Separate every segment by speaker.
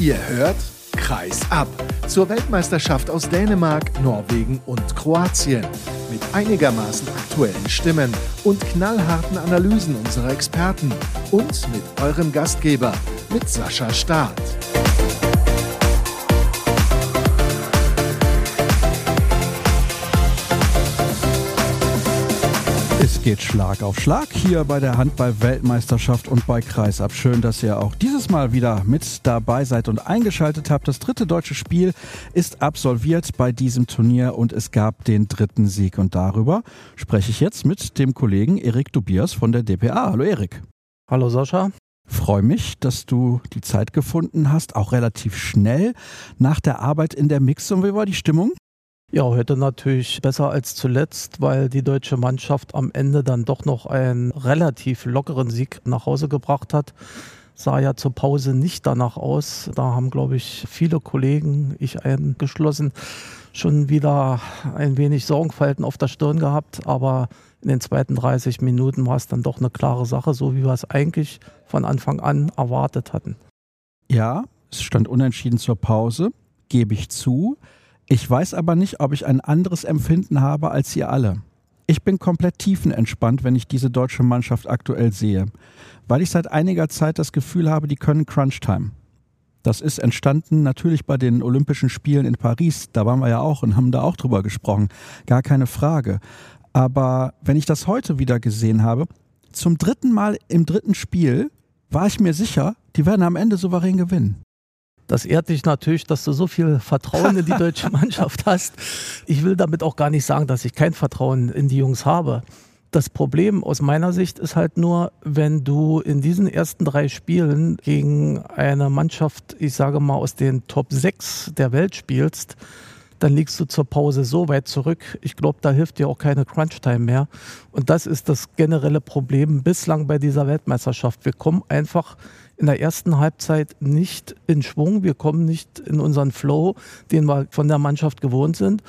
Speaker 1: Ihr hört Kreis ab zur Weltmeisterschaft aus Dänemark, Norwegen und Kroatien. Mit einigermaßen aktuellen Stimmen und knallharten Analysen unserer Experten und mit eurem Gastgeber, mit Sascha Staat.
Speaker 2: Es geht Schlag auf Schlag hier bei der Handball-Weltmeisterschaft und bei Kreisab. Schön, dass ihr auch dieses Mal wieder mit dabei seid und eingeschaltet habt. Das 3. deutsche Spiel ist absolviert bei diesem Turnier und es gab den 3. Sieg. Und darüber spreche ich jetzt mit dem Kollegen Erik Dubiers von der dpa. Hallo Erik.
Speaker 3: Hallo Sascha.
Speaker 2: Freue mich, dass du die Zeit gefunden hast, auch relativ schnell nach der Arbeit in der Mixzone. Wie war die Stimmung?
Speaker 3: Ja, heute natürlich besser als zuletzt, weil die deutsche Mannschaft am Ende dann doch noch einen relativ lockeren Sieg nach Hause gebracht hat. Sah ja zur Pause nicht danach aus. Da haben, glaube ich, viele Kollegen, ich eingeschlossen, schon wieder ein wenig Sorgenfalten auf der Stirn gehabt. Aber in den zweiten 30 Minuten war es dann doch eine klare Sache, so wie wir es eigentlich von Anfang an erwartet hatten.
Speaker 2: Ja, es stand unentschieden zur Pause, gebe ich zu. Ich weiß aber nicht, ob ich ein anderes Empfinden habe als ihr alle. Ich bin komplett tiefenentspannt, wenn ich diese deutsche Mannschaft aktuell sehe, weil ich seit einiger Zeit das Gefühl habe, die können Crunch-Time. Das ist entstanden natürlich bei den Olympischen Spielen in Paris, da waren wir ja auch und haben da auch drüber gesprochen, gar keine Frage. Aber wenn ich das heute wieder gesehen habe, zum 3. Mal im 3. Spiel war ich mir sicher, die werden am Ende souverän gewinnen.
Speaker 3: Das ehrt dich natürlich, dass du so viel Vertrauen in die deutsche Mannschaft hast. Ich will damit auch gar nicht sagen, dass ich kein Vertrauen in die Jungs habe. Das Problem aus meiner Sicht ist halt nur, wenn du in diesen ersten 3 Spielen gegen eine Mannschaft, ich sage mal aus den Top 6 der Welt spielst, dann liegst du zur Pause so weit zurück. Ich glaube, da hilft dir auch keine Crunch-Time mehr. Und das ist das generelle Problem bislang bei dieser Weltmeisterschaft. Wir kommen einfach in der ersten Halbzeit nicht in Schwung. Wir kommen nicht in unseren Flow, den wir von der Mannschaft gewohnt sind.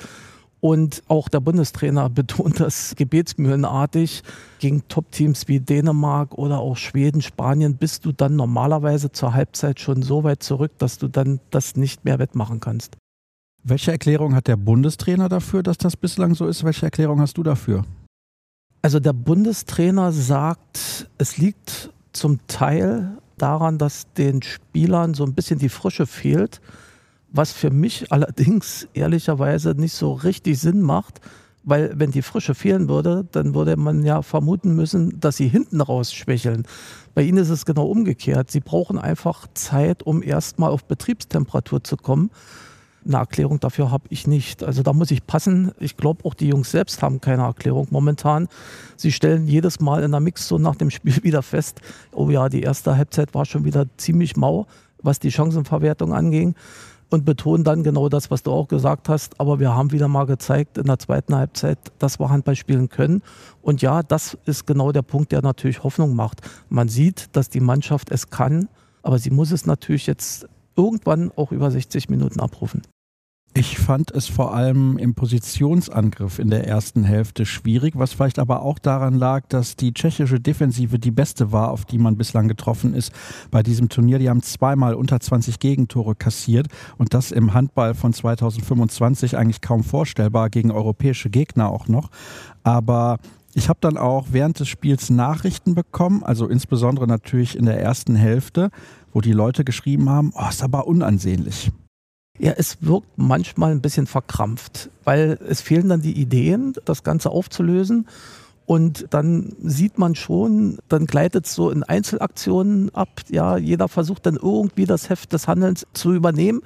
Speaker 3: Und auch der Bundestrainer betont das gebetsmühlenartig. Gegen Top-Teams wie Dänemark oder auch Schweden, Spanien bist du dann normalerweise zur Halbzeit schon so weit zurück, dass du dann das nicht mehr wettmachen kannst.
Speaker 2: Welche Erklärung hat der Bundestrainer dafür, dass das bislang so ist? Welche Erklärung hast du dafür?
Speaker 3: Also der Bundestrainer sagt, es liegt zum Teil daran, dass den Spielern so ein bisschen die Frische fehlt, was für mich allerdings ehrlicherweise nicht so richtig Sinn macht, weil wenn die Frische fehlen würde, dann würde man ja vermuten müssen, dass sie hinten raus schwächeln. Bei ihnen ist es genau umgekehrt. Sie brauchen einfach Zeit, um erstmal auf Betriebstemperatur zu kommen. Eine Erklärung dafür habe ich nicht. Also da muss ich passen. Ich glaube, auch die Jungs selbst haben keine Erklärung momentan. Sie stellen jedes Mal in der Mixzone nach dem Spiel wieder fest, oh ja, die erste Halbzeit war schon wieder ziemlich mau, was die Chancenverwertung anging. Und betonen dann genau das, was du auch gesagt hast. Aber wir haben wieder mal gezeigt in der zweiten Halbzeit, dass wir Handball spielen können. Und ja, das ist genau der Punkt, der natürlich Hoffnung macht. Man sieht, dass die Mannschaft es kann, aber sie muss es natürlich jetzt irgendwann auch über 60 Minuten abrufen.
Speaker 2: Ich fand es vor allem im Positionsangriff in der ersten Hälfte schwierig, was vielleicht aber auch daran lag, dass die tschechische Defensive die beste war, auf die man bislang getroffen ist bei diesem Turnier. Die haben 2-mal unter 20 Gegentore kassiert und das im Handball von 2025 eigentlich kaum vorstellbar, gegen europäische Gegner auch noch. Aber ich habe dann auch während des Spiels Nachrichten bekommen, also insbesondere natürlich in der ersten Hälfte, wo die Leute geschrieben haben, oh, ist aber unansehnlich.
Speaker 3: Ja, es wirkt manchmal ein bisschen verkrampft, weil es fehlen dann die Ideen, das Ganze aufzulösen. Und dann sieht man schon, dann gleitet es so in Einzelaktionen ab. Ja, jeder versucht dann irgendwie das Heft des Handelns zu übernehmen.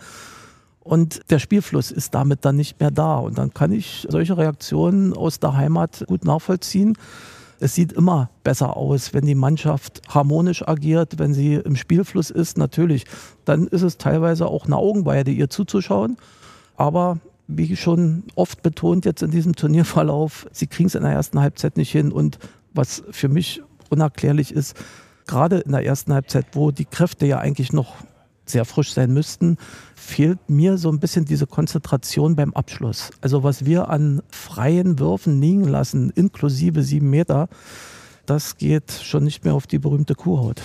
Speaker 3: Und der Spielfluss ist damit dann nicht mehr da. Und dann kann ich solche Reaktionen aus der Heimat gut nachvollziehen. Es sieht immer besser aus, wenn die Mannschaft harmonisch agiert, wenn sie im Spielfluss ist, natürlich. Dann ist es teilweise auch eine Augenweide, ihr zuzuschauen. Aber wie schon oft betont jetzt in diesem Turnierverlauf, sie kriegen es in der ersten Halbzeit nicht hin. Und was für mich unerklärlich ist, gerade in der ersten Halbzeit, wo die Kräfte ja eigentlich noch sehr frisch sein müssten, fehlt mir so ein bisschen diese Konzentration beim Abschluss. Also was wir an freien Würfen liegen lassen, inklusive 7 Meter, das geht schon nicht mehr auf die berühmte Kuhhaut.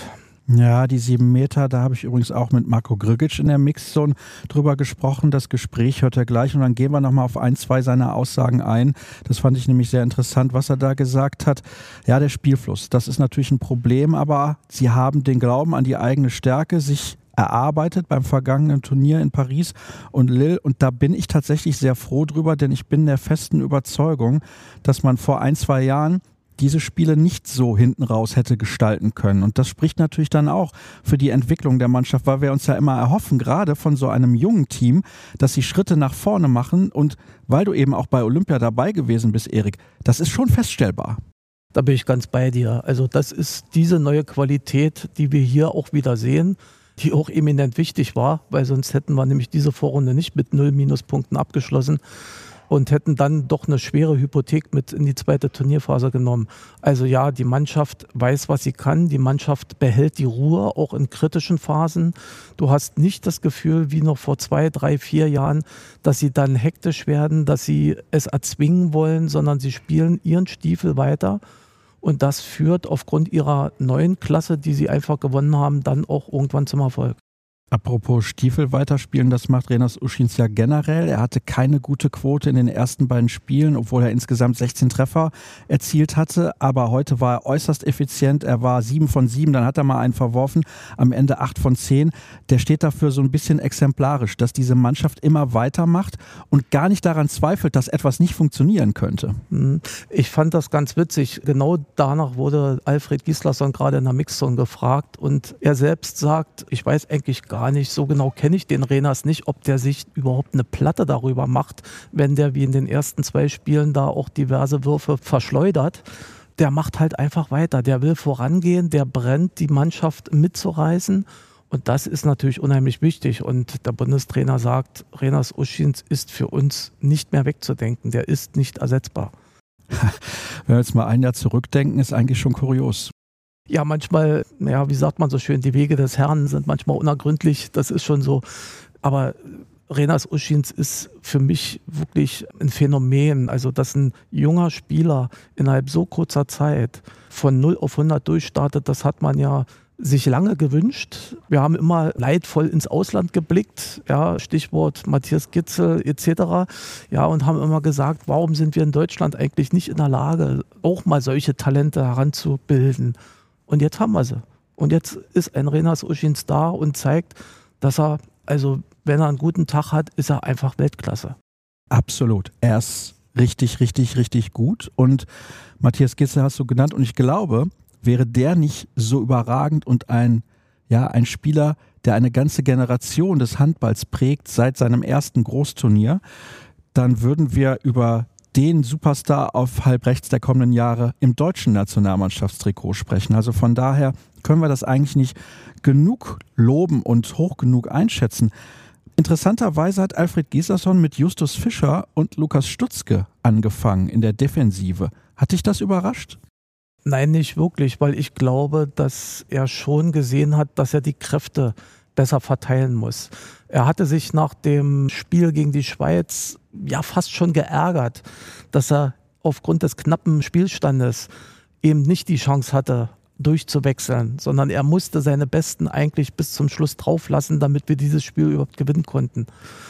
Speaker 2: Ja, die 7 Meter, da habe ich übrigens auch mit Marko Grgic in der Mixzone drüber gesprochen. Das Gespräch hört er gleich und dann gehen wir nochmal auf 1, 2 seiner Aussagen ein. Das fand ich nämlich sehr interessant, was er da gesagt hat. Ja, der Spielfluss, das ist natürlich ein Problem, aber sie haben den Glauben an die eigene Stärke sich erarbeitet beim vergangenen Turnier in Paris und Lille und da bin ich tatsächlich sehr froh drüber, denn ich bin der festen Überzeugung, dass man vor 1, 2 Jahren diese Spiele nicht so hinten raus hätte gestalten können. Und das spricht natürlich dann auch für die Entwicklung der Mannschaft, weil wir uns ja immer erhoffen, gerade von so einem jungen Team, dass sie Schritte nach vorne machen. Und weil du eben auch bei Olympia dabei gewesen bist, Erik, das ist schon feststellbar.
Speaker 3: Da bin ich ganz bei dir. Also das ist diese neue Qualität, die wir hier auch wieder sehen, die auch eminent wichtig war, weil sonst hätten wir nämlich diese Vorrunde nicht mit 0 Minuspunkten abgeschlossen und hätten dann doch eine schwere Hypothek mit in die zweite Turnierphase genommen. Also ja, die Mannschaft weiß, was sie kann. Die Mannschaft behält die Ruhe, auch in kritischen Phasen. Du hast nicht das Gefühl, wie noch vor 2, 3, 4 Jahren, dass sie dann hektisch werden, dass sie es erzwingen wollen, sondern sie spielen ihren Stiefel weiter. Und das führt aufgrund ihrer neuen Klasse, die sie einfach gewonnen haben, dann auch irgendwann zum Erfolg.
Speaker 2: Apropos Stiefel weiterspielen, das macht Renas Uschins ja generell. Er hatte keine gute Quote in den ersten beiden Spielen, obwohl er insgesamt 16 Treffer erzielt hatte. Aber heute war er äußerst effizient. Er war 7 von 7, dann hat er mal einen verworfen, am Ende 8 von 10. Der steht dafür so ein bisschen exemplarisch, dass diese Mannschaft immer weitermacht und gar nicht daran zweifelt, dass etwas nicht funktionieren könnte.
Speaker 3: Ich fand das ganz witzig. Genau danach wurde Alfred Gislason gerade in der Mixzone gefragt und er selbst sagt, ich weiß eigentlich gar nicht, so genau kenne ich den Renas nicht, ob der sich überhaupt eine Platte darüber macht, wenn der wie in den ersten 2 Spielen da auch diverse Würfe verschleudert. Der macht halt einfach weiter, der will vorangehen, der brennt, die Mannschaft mitzureißen und das ist natürlich unheimlich wichtig und der Bundestrainer sagt, Renas Uschins ist für uns nicht mehr wegzudenken, der ist nicht ersetzbar.
Speaker 2: Wenn wir jetzt mal ein Jahr zurückdenken, ist eigentlich schon kurios.
Speaker 3: Ja, manchmal, wie sagt man so schön, die Wege des Herrn sind manchmal unergründlich, das ist schon so. Aber Renas Uschins ist für mich wirklich ein Phänomen. Also, dass ein junger Spieler innerhalb so kurzer Zeit von 0 auf 100 durchstartet, das hat man ja sich lange gewünscht. Wir haben immer leidvoll ins Ausland geblickt, ja, Stichwort Matthias Gitzel etc. Ja, und haben immer gesagt, warum sind wir in Deutschland eigentlich nicht in der Lage, auch mal solche Talente heranzubilden? Und jetzt haben wir sie. Und jetzt ist ein Renas Uschins da und zeigt, dass er, also wenn er einen guten Tag hat, ist er einfach Weltklasse.
Speaker 2: Absolut. Er ist richtig, richtig, richtig gut. Und Matthias Gitzel hast du genannt. Und ich glaube, wäre der nicht so überragend und ein Spieler, der eine ganze Generation des Handballs prägt seit seinem ersten Großturnier, dann würden wir über den Superstar auf halb rechts der kommenden Jahre im deutschen Nationalmannschaftstrikot sprechen. Also von daher können wir das eigentlich nicht genug loben und hoch genug einschätzen. Interessanterweise hat Alfred Gislason mit Justus Fischer und Lukas Stutzke angefangen in der Defensive. Hat dich das überrascht?
Speaker 3: Nein, nicht wirklich, weil ich glaube, dass er schon gesehen hat, dass er die Kräfte besser verteilen muss. Er hatte sich nach dem Spiel gegen die Schweiz ja fast schon geärgert, dass er aufgrund des knappen Spielstandes eben nicht die Chance hatte, durchzuwechseln, sondern er musste seine Besten eigentlich bis zum Schluss drauf lassen, damit wir dieses Spiel überhaupt gewinnen konnten.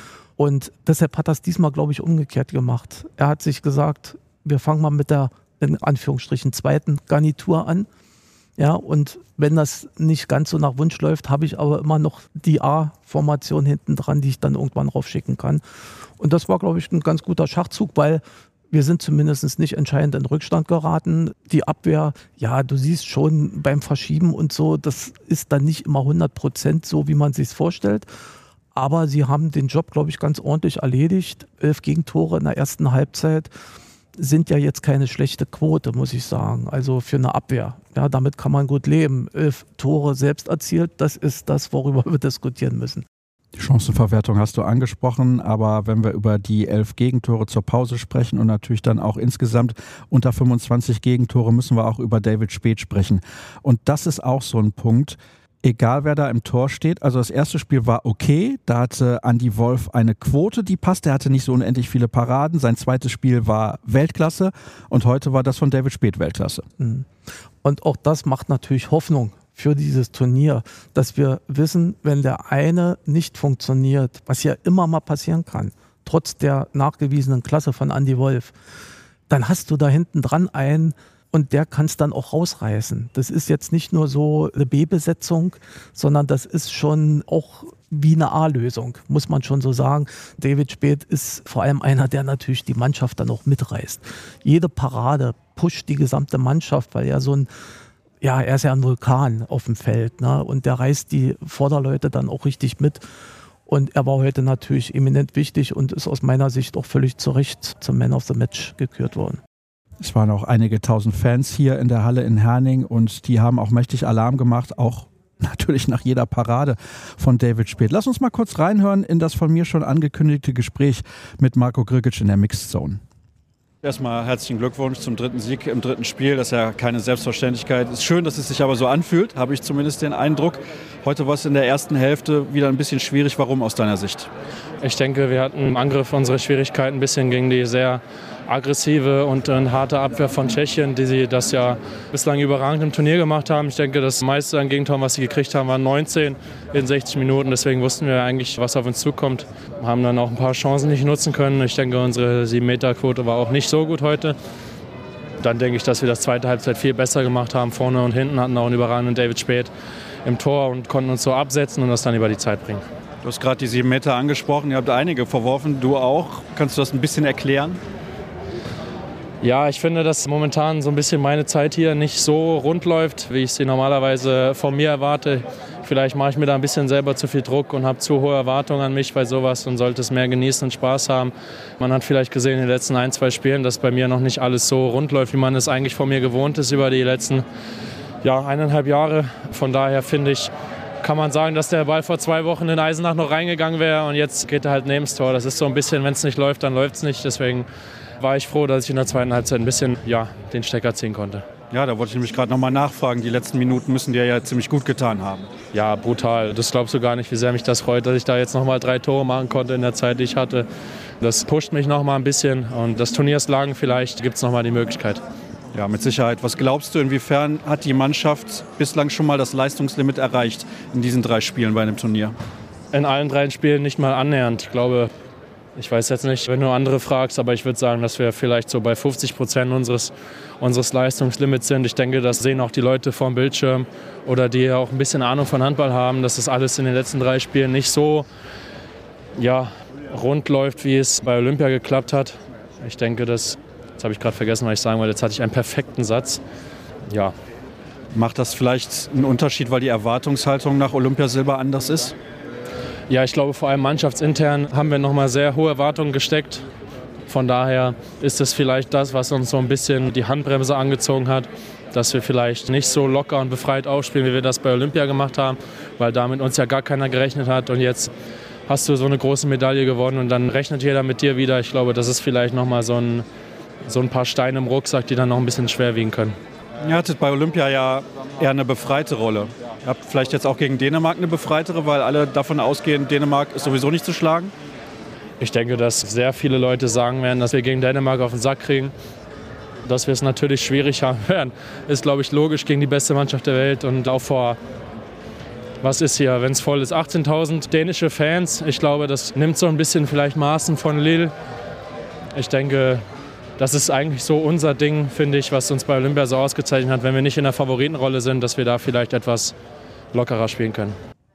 Speaker 3: Und deshalb hat er es diesmal, glaube ich, umgekehrt gemacht. Er hat sich gesagt, wir fangen mal mit der, in Anführungsstrichen, zweiten Garnitur an. Ja, und wenn das nicht ganz so nach Wunsch läuft, habe ich aber immer noch die A-Formation hinten dran, die ich dann irgendwann raufschicken kann. Und das war, glaube ich, ein ganz guter Schachzug, weil wir sind zumindest nicht entscheidend in Rückstand geraten. Die Abwehr, ja, du siehst schon beim Verschieben und so, das ist dann nicht immer 100% so, wie man sich es vorstellt. Aber sie haben den Job, glaube ich, ganz ordentlich erledigt. 11 Gegentore in der ersten Halbzeit sind ja jetzt keine schlechte Quote, muss ich sagen. Also für eine Abwehr. Ja, damit kann man gut leben. 11 Tore selbst erzielt, das ist das, worüber wir diskutieren müssen.
Speaker 2: Die Chancenverwertung hast du angesprochen, aber wenn wir über die 11 Gegentore zur Pause sprechen und natürlich dann auch insgesamt unter 25 Gegentore, müssen wir auch über David Speth sprechen. Und das ist auch so ein Punkt, egal wer da im Tor steht. Also das erste Spiel war okay, da hatte Andy Wolf eine Quote, die passt, er hatte nicht so unendlich viele Paraden. Sein zweites Spiel war Weltklasse und heute war das von David Speth Weltklasse.
Speaker 3: Und auch das macht natürlich Hoffnung für dieses Turnier, dass wir wissen, wenn der eine nicht funktioniert, was ja immer mal passieren kann, trotz der nachgewiesenen Klasse von Andy Wolf, dann hast du da hinten dran einen und der kann es dann auch rausreißen. Das ist jetzt nicht nur so eine B-Besetzung, sondern das ist schon auch wie eine A-Lösung, muss man schon so sagen. David Späth ist vor allem einer, der natürlich die Mannschaft dann auch mitreißt. Jede Parade pusht die gesamte Mannschaft, weil er er ist ja ein Vulkan auf dem Feld, ne? Und der reißt die Vorderleute dann auch richtig mit. Und er war heute natürlich eminent wichtig und ist aus meiner Sicht auch völlig zu Recht zum Man of the Match gekürt worden.
Speaker 2: Es waren auch einige tausend Fans hier in der Halle in Herning und die haben auch mächtig Alarm gemacht, auch natürlich nach jeder Parade von David Späth. Lass uns mal kurz reinhören in das von mir schon angekündigte Gespräch mit Marko Grgic in der Mixed Zone.
Speaker 4: Erstmal herzlichen Glückwunsch zum 3. Sieg im 3. Spiel. Das ist ja keine Selbstverständlichkeit. Es ist schön, dass es sich aber so anfühlt, habe ich zumindest den Eindruck. Heute war es in der ersten Hälfte wieder ein bisschen schwierig. Warum aus deiner Sicht?
Speaker 5: Ich denke, wir hatten im Angriff unsere Schwierigkeiten ein bisschen gegen die sehr aggressive und harte Abwehr von Tschechien, die sie das ja bislang überragend im Turnier gemacht haben. Ich denke, das meiste an Gegentoren, was sie gekriegt haben, waren 19 in 60 Minuten. Deswegen wussten wir eigentlich, was auf uns zukommt. Haben dann auch ein paar Chancen nicht nutzen können. Ich denke, unsere 7-Meter-Quote war auch nicht so gut heute. Dann denke ich, dass wir das zweite Halbzeit viel besser gemacht haben. Vorne und hinten hatten auch einen überragenden David Späth im Tor und konnten uns so absetzen und das dann über die Zeit bringen.
Speaker 4: Du hast gerade die 7 Meter angesprochen. Ihr habt einige verworfen, du auch. Kannst du das ein bisschen erklären?
Speaker 5: Ja, ich finde, dass momentan so ein bisschen meine Zeit hier nicht so rund läuft, wie ich sie normalerweise von mir erwarte. Vielleicht mache ich mir da ein bisschen selber zu viel Druck und habe zu hohe Erwartungen an mich bei sowas und sollte es mehr genießen und Spaß haben. Man hat vielleicht gesehen in den letzten 1-2 Spielen, dass bei mir noch nicht alles so rund läuft, wie man es eigentlich von mir gewohnt ist über die letzten 1,5 Jahre. Von daher finde ich, kann man sagen, dass der Ball vor 2 Wochen in Eisenach noch reingegangen wäre und jetzt geht er halt neben das Tor. Das ist so ein bisschen, wenn es nicht läuft, dann läuft es nicht. Deswegen war ich froh, dass ich in der zweiten Halbzeit ein bisschen den Stecker ziehen konnte.
Speaker 4: Ja, da wollte ich nämlich gerade nochmal nachfragen. Die letzten Minuten müssen dir ja ziemlich gut getan haben.
Speaker 5: Ja, brutal. Das glaubst du gar nicht, wie sehr mich das freut, dass ich da jetzt nochmal 3 Tore machen konnte in der Zeit, die ich hatte. Das pusht mich nochmal ein bisschen und das Turnierslang vielleicht gibt es nochmal die Möglichkeit.
Speaker 4: Ja, mit Sicherheit. Was glaubst du, inwiefern hat die Mannschaft bislang schon mal das Leistungslimit erreicht in diesen 3 Spielen bei einem Turnier?
Speaker 5: In allen 3 Spielen nicht mal annähernd. Ich glaube, ich weiß jetzt nicht, wenn du andere fragst, aber ich würde sagen, dass wir vielleicht so bei 50% unseres Leistungslimits sind. Ich denke, das sehen auch die Leute vor dem Bildschirm oder die auch ein bisschen Ahnung von Handball haben, dass das alles in den letzten 3 Spielen nicht so rund läuft, wie es bei Olympia geklappt hat. Ich denke, jetzt habe ich gerade vergessen, was ich sagen wollte, jetzt hatte ich einen perfekten Satz. Ja.
Speaker 4: Macht das vielleicht einen Unterschied, weil die Erwartungshaltung nach Olympiasilber anders ist?
Speaker 5: Ja, ich glaube, vor allem mannschaftsintern haben wir nochmal sehr hohe Erwartungen gesteckt. Von daher ist es vielleicht das, was uns so ein bisschen die Handbremse angezogen hat, dass wir vielleicht nicht so locker und befreit aufspielen, wie wir das bei Olympia gemacht haben, weil damit uns ja gar keiner gerechnet hat. Und jetzt hast du so eine große Medaille gewonnen und dann rechnet jeder mit dir wieder. Ich glaube, das ist vielleicht nochmal so ein paar Steine im Rucksack, die dann noch ein bisschen schwer wiegen können.
Speaker 4: Ihr hattet bei Olympia ja eher eine befreite Rolle. Ihr habt vielleicht jetzt auch gegen Dänemark eine befreitere, weil alle davon ausgehen, Dänemark ist sowieso nicht zu schlagen?
Speaker 5: Ich denke, dass sehr viele Leute sagen werden, dass wir gegen Dänemark auf den Sack kriegen. Dass wir es natürlich schwierig haben werden, ist, glaube ich, logisch gegen die beste Mannschaft der Welt. Und auch vor, was ist hier, wenn es voll ist, 18.000 dänische Fans. Ich glaube, das nimmt so ein bisschen vielleicht Maßen von Lille. Ich denke, das ist eigentlich so unser Ding, finde ich, was uns bei Olympia so ausgezeichnet hat, wenn wir nicht in der Favoritenrolle sind, dass wir da vielleicht etwas lockerer spielen können.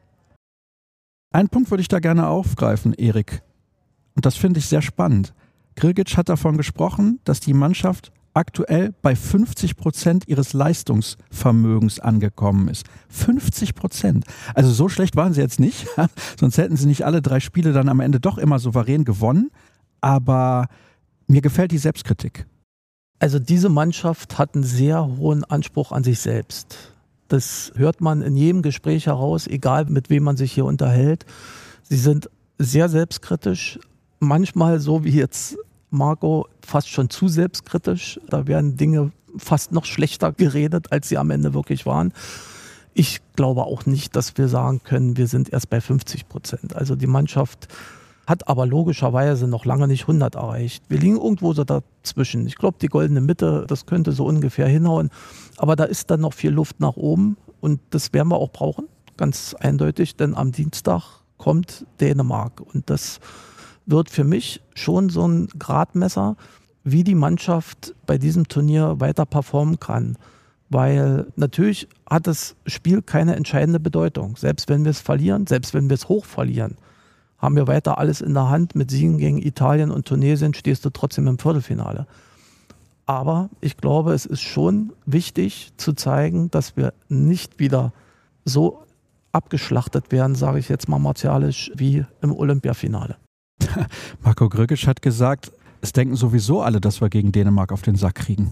Speaker 2: Einen Punkt würde ich da gerne aufgreifen, Erik. Und das finde ich sehr spannend. Grgic hat davon gesprochen, dass die Mannschaft aktuell bei 50% ihres Leistungsvermögens angekommen ist. 50%. Also so schlecht waren sie jetzt nicht, sonst hätten sie nicht alle 3 Spiele dann am Ende doch immer souverän gewonnen. Aber mir gefällt die Selbstkritik.
Speaker 3: Also diese Mannschaft hat einen sehr hohen Anspruch an sich selbst. Das hört man in jedem Gespräch heraus, egal mit wem man sich hier unterhält. Sie sind sehr selbstkritisch, manchmal so wie jetzt Marko, fast schon zu selbstkritisch. Da werden Dinge fast noch schlechter geredet, als sie am Ende wirklich waren. Ich glaube auch nicht, dass wir sagen können, wir sind erst bei 50%. Also die Mannschaft hat aber logischerweise noch lange nicht 100 erreicht. Wir liegen irgendwo so dazwischen. Ich glaube, die goldene Mitte, das könnte so ungefähr hinhauen. Aber da ist dann noch viel Luft nach oben und das werden wir auch brauchen, ganz eindeutig, denn am Dienstag kommt Dänemark und das wird für mich schon so ein Gradmesser, wie die Mannschaft bei diesem Turnier weiter performen kann. Weil natürlich hat das Spiel keine entscheidende Bedeutung. Selbst wenn wir es verlieren, selbst wenn wir es hoch verlieren, haben wir weiter alles in der Hand. Mit Siegen gegen Italien und Tunesien stehst du trotzdem im Viertelfinale. Aber ich glaube, es ist schon wichtig zu zeigen, dass wir nicht wieder so abgeschlachtet werden, sage ich jetzt mal martialisch, wie im Olympiafinale.
Speaker 2: Marco Grgic hat gesagt, es denken sowieso alle, dass wir gegen Dänemark auf den Sack kriegen.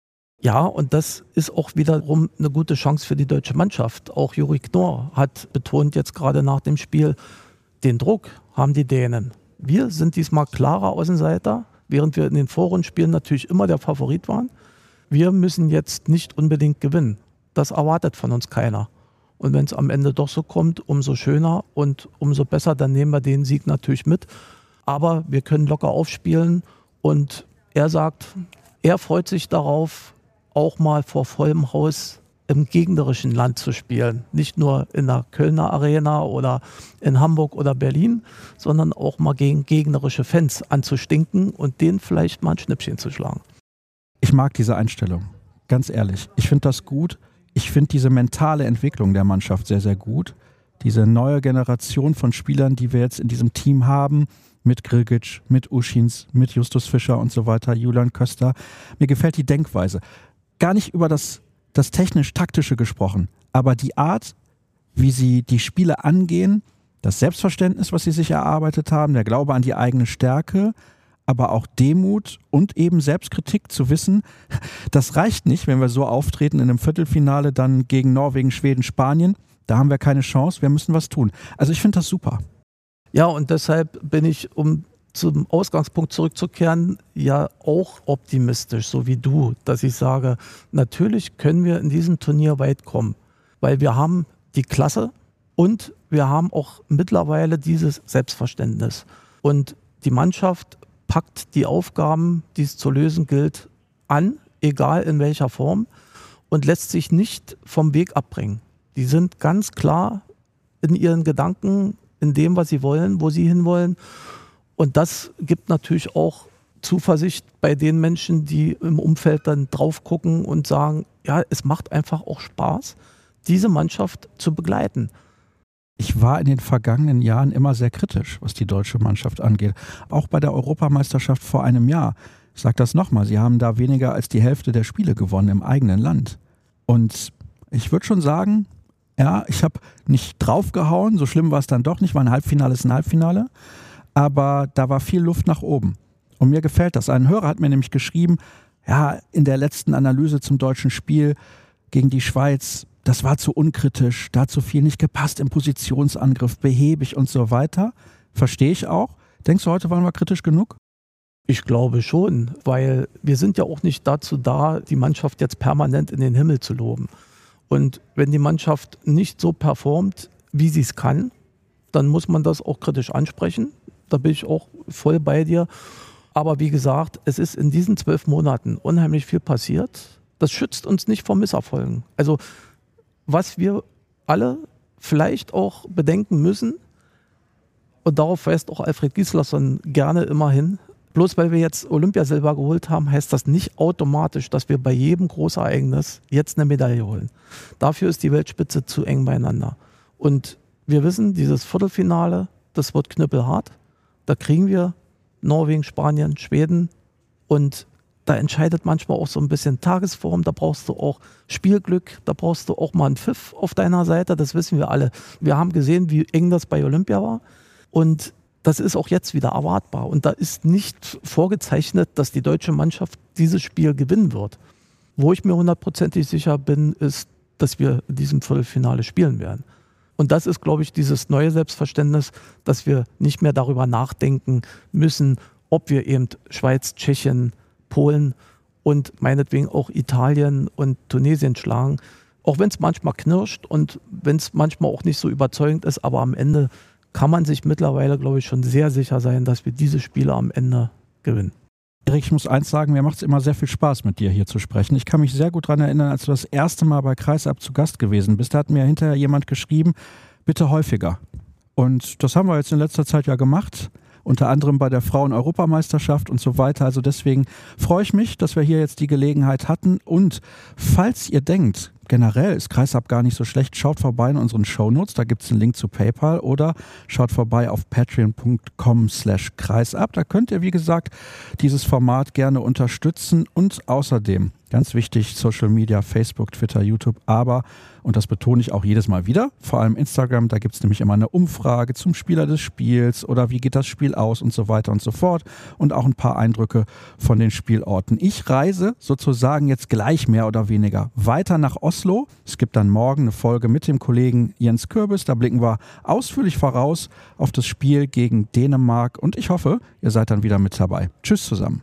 Speaker 3: Ja, und das ist auch wiederum eine gute Chance für die deutsche Mannschaft. Auch Juri Knorr hat betont jetzt gerade nach dem Spiel, den Druck haben die Dänen. Wir sind diesmal klarer Außenseiter, während wir in den Vorrundenspielen natürlich immer der Favorit waren. Wir müssen jetzt nicht unbedingt gewinnen. Das erwartet von uns keiner. Und wenn es am Ende doch so kommt, umso schöner und umso besser, dann nehmen wir den Sieg natürlich mit. Aber wir können locker aufspielen und er sagt, er freut sich darauf, auch mal vor vollem Haus im gegnerischen Land zu spielen. Nicht nur in der Kölner Arena oder in Hamburg oder Berlin, sondern auch mal gegen gegnerische Fans anzustinken und denen vielleicht mal ein Schnippchen zu schlagen.
Speaker 2: Ich mag diese Einstellung, ganz ehrlich. Ich finde das gut. Ich finde diese mentale Entwicklung der Mannschaft sehr, sehr gut. Diese neue Generation von Spielern, die wir jetzt in diesem Team haben, mit Grgic, mit Uschins, mit Justus Fischer und so weiter, Julian Köster. Mir gefällt die Denkweise. Gar nicht über das technisch-taktische gesprochen, aber die Art, wie sie die Spiele angehen, das Selbstverständnis, was sie sich erarbeitet haben, der Glaube an die eigene Stärke, aber auch Demut und eben Selbstkritik zu wissen, das reicht nicht, wenn wir so auftreten in einem Viertelfinale dann gegen Norwegen, Schweden, Spanien. Da haben wir keine Chance, wir müssen was tun. Also ich finde das super.
Speaker 3: Ja, und deshalb bin ich, um zum Ausgangspunkt zurückzukehren, ja auch optimistisch, so wie du, dass ich sage, natürlich können wir in diesem Turnier weit kommen, weil wir haben die Klasse und wir haben auch mittlerweile dieses Selbstverständnis. Und die Mannschaft packt die Aufgaben, die es zu lösen gilt, an, egal in welcher Form, und lässt sich nicht vom Weg abbringen. Die sind ganz klar in ihren Gedanken, in dem, was sie wollen, wo sie hinwollen. Und das gibt natürlich auch Zuversicht bei den Menschen, die im Umfeld dann drauf gucken und sagen, ja, es macht einfach auch Spaß, diese Mannschaft zu begleiten.
Speaker 2: Ich war in den vergangenen Jahren immer sehr kritisch, was die deutsche Mannschaft angeht. Auch bei der Europameisterschaft vor einem Jahr. Ich sage das nochmal, sie haben da weniger als die Hälfte der Spiele gewonnen im eigenen Land. Und ich würde schon sagen, ja, ich habe nicht draufgehauen, so schlimm war es dann doch nicht, war ein Halbfinale ist ein Halbfinale. Aber da war viel Luft nach oben. Und mir gefällt das. Ein Hörer hat mir nämlich geschrieben, ja, in der letzten Analyse zum deutschen Spiel gegen die Schweiz, das war zu unkritisch, da hat zu viel nicht gepasst im Positionsangriff, behäbig und so weiter. Verstehe ich auch. Denkst du, heute waren wir kritisch genug?
Speaker 3: Ich glaube schon, weil wir sind ja auch nicht dazu da, die Mannschaft jetzt permanent in den Himmel zu loben. Und wenn die Mannschaft nicht so performt, wie sie es kann, dann muss man das auch kritisch ansprechen. Da bin ich auch voll bei dir. Aber wie gesagt, es ist in diesen 12 Monaten unheimlich viel passiert. Das schützt uns nicht vor Misserfolgen. Also was wir alle vielleicht auch bedenken müssen, und darauf weist auch Alfred Gislason gerne immer hin, bloß weil wir jetzt Olympiasilber geholt haben, heißt das nicht automatisch, dass wir bei jedem Großereignis jetzt eine Medaille holen. Dafür ist die Weltspitze zu eng beieinander. Und wir wissen, dieses Viertelfinale, das wird knüppelhart. Da kriegen wir Norwegen, Spanien, Schweden und da entscheidet manchmal auch so ein bisschen Tagesform, da brauchst du auch Spielglück, da brauchst du auch mal einen Pfiff auf deiner Seite, das wissen wir alle. Wir haben gesehen, wie eng das bei Olympia war und das ist auch jetzt wieder erwartbar und da ist nicht vorgezeichnet, dass die deutsche Mannschaft dieses Spiel gewinnen wird. Wo ich mir 100%ig sicher bin, ist, dass wir in diesem Viertelfinale spielen werden. Und das ist, glaube ich, dieses neue Selbstverständnis, dass wir nicht mehr darüber nachdenken müssen, ob wir eben Schweiz, Tschechien, Polen und meinetwegen auch Italien und Tunesien schlagen. Auch wenn es manchmal knirscht und wenn es manchmal auch nicht so überzeugend ist, aber am Ende kann man sich mittlerweile, glaube ich, schon sehr sicher sein, dass wir diese Spiele am Ende gewinnen.
Speaker 2: Erik, ich muss eins sagen, mir macht es immer sehr viel Spaß, mit dir hier zu sprechen. Ich kann mich sehr gut daran erinnern, als du das erste Mal bei Kreisab zu Gast gewesen bist. Da hat mir hinterher jemand geschrieben, bitte häufiger. Und das haben wir jetzt in letzter Zeit ja gemacht. Unter anderem bei der Frauen-Europameisterschaft und so weiter. Also deswegen freue ich mich, dass wir hier jetzt die Gelegenheit hatten. Und falls ihr denkt, generell ist Kreisab gar nicht so schlecht, schaut vorbei in unseren Shownotes, da gibt es einen Link zu PayPal oder schaut vorbei auf patreon.com/Kreisab. Da könnt ihr, wie gesagt, dieses Format gerne unterstützen und außerdem, ganz wichtig, Social Media, Facebook, Twitter, YouTube, aber, und das betone ich auch jedes Mal wieder, vor allem Instagram, da gibt es nämlich immer eine Umfrage zum Spieler des Spiels oder wie geht das Spiel aus und so weiter und so fort und auch ein paar Eindrücke von den Spielorten. Ich reise sozusagen jetzt gleich mehr oder weniger weiter nach Oslo. Es gibt dann morgen eine Folge mit dem Kollegen Jens Kürbis, da blicken wir ausführlich voraus auf das Spiel gegen Dänemark und ich hoffe, ihr seid dann wieder mit dabei. Tschüss zusammen.